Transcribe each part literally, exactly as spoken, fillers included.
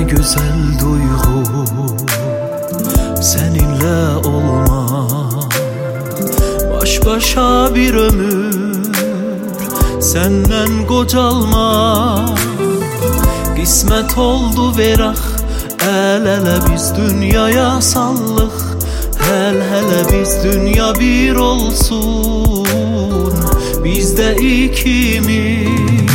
güzel duygu seninle olmak, baş başa bir ömür senden kocalmak. Kısmet oldu verak, el ele biz dünyaya sallık. Hel hele biz dünya bir olsun, biz de ikimiz.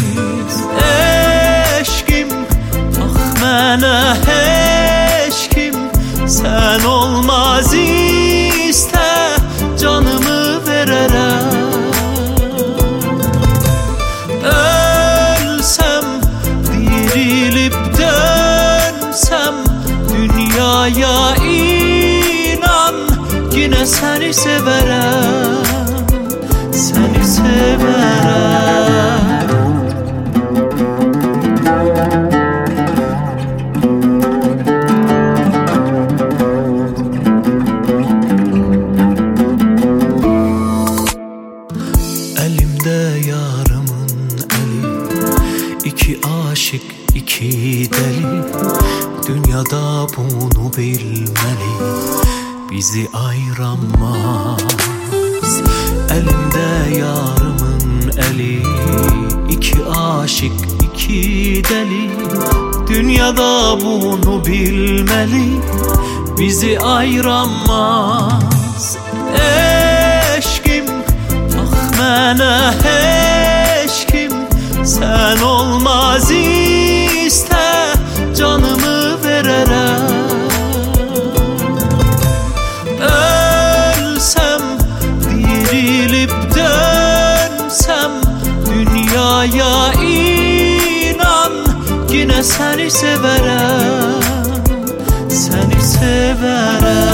Eşkim, ah mənə eşkim, sen olmaz iste, canımı vererem. Ölsem, dirilip dönsem dünyaya, inan yine seni severem, seni severem. Elimde yarımın eli, iki aşık iki deli, dünyada bunu bilmeli, bizi ayıramaz. Elimde yarımın eli, iki aşık iki deli, dünyada bunu bilmeli, bizi ayıramaz. Eşkim, ah mənə eşkim, sen olmaz iste, canımı vererem. Ölsem, dirilip dönsem dünyaya, inan yine seni severem, seni severem.